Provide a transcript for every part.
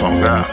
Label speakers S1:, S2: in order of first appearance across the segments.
S1: On God.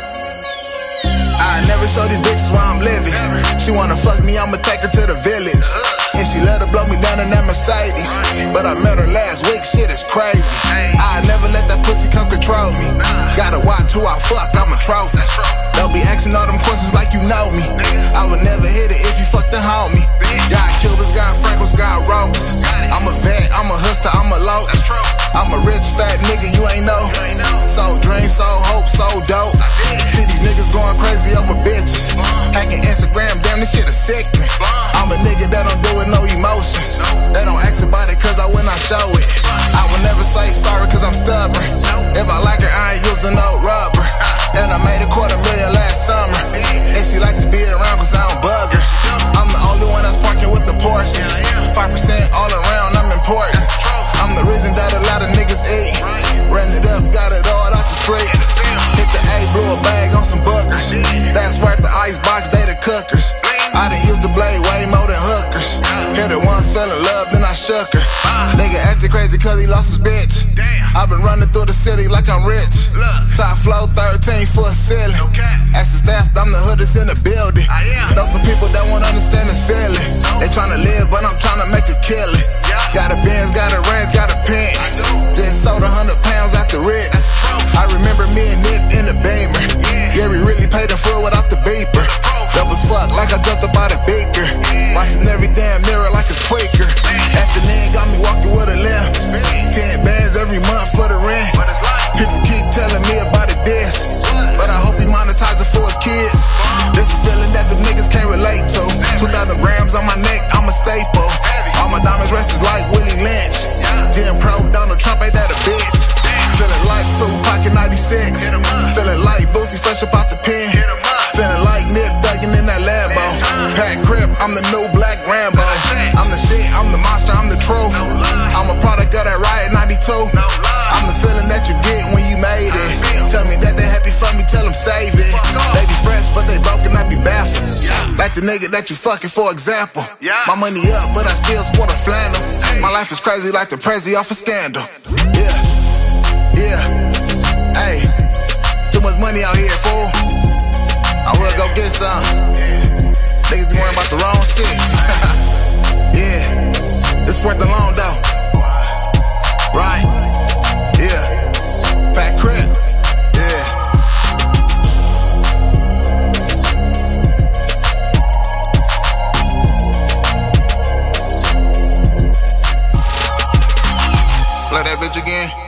S1: I never show these bitches where I'm living. She wanna fuck me, I'ma take her to the village. And she let her blow me down in that Mercedes. But I met her last week, shit is crazy. I never let that pussy come control me. Gotta watch who I fuck, I'm a trophy. They'll be asking all them questions like you know me. I would never hit it if you fucked the homie. Got Cubans, got Frankles, got ropes. I'm a vet, I'm a hustler, I'm a low. I'm a rich fat nigga, you ain't know. Sold dreams, sold hope, sold dope. See these niggas going crazy over bitches. Hacking Instagram, damn, this shit is sickening. I'm a nigga that don't do it, no emotions. They don't ask about it cause I when I show it. I will never say sorry cause I'm stubborn. If I like her, I ain't using no rubber. And I made $250,000 last summer. And she like to be around cause I don't bug her. I'm the only one that's parking with the Porsches. 5% all around, I'm important. I'm the reason that a lot of niggas eat. Ran it up, got it all out the street. Hit the A, blew a bag on some bookers. That's worth the ice box, they the cookers. I done used the blade way more than hookers. Hit her once, fell in love, then I shook her. Nigga acted crazy cause he lost his bitch. I been running through the city like I'm rich. Top floor, 13 foot ceiling. Ask the staff, I'm the hoodest in the building. Know some people that won't understand this feeling. They tryna live, but I'm tryna make a killing. Got a Benz, got a Range, got a pen. Just sold 100 pounds after Ritz. I remember me and Nip in the Beamer. Yeah, we really paid in full without the beeper. Dope as fuck, like I jumped up out a beaker. Watching every damn mirror like a tweaker. After then, got me walking with a limp. 10 bands every month for the rent. People keep telling me about a diss, but I hope he monetize it for his kids. This a feeling that the niggas can't relate to. 2,000 grams on my neck, I'm a staple. All my diamonds rested like Willie Lynch. Jim Crow, Donald Trump, ain't that a bitch? Feeling like Tupac in 96. Feeling like Boosie fresh up out the pen. Feeling like Nip thuggin' in that Lambo. Pat Crip, I'm the new Black Rambo. I'm the shit, I'm the monster, I'm the truth. I'm a product of that Riot 92. I'm the feeling that you get when you made it. Tell me that they happy for me, tell them save it. They be fresh, but they broken, I be baffled. Like the nigga that you fucking, for example. My money up, but I still sport a flannel. My life is crazy like the Prezi off a Scandal. Yeah, hey, too much money out here, fool. I will go get some. Niggas be worrying about the wrong shit. Yeah, it's worth the loan though. Right, yeah, Fat Crip, yeah. Play that bitch again.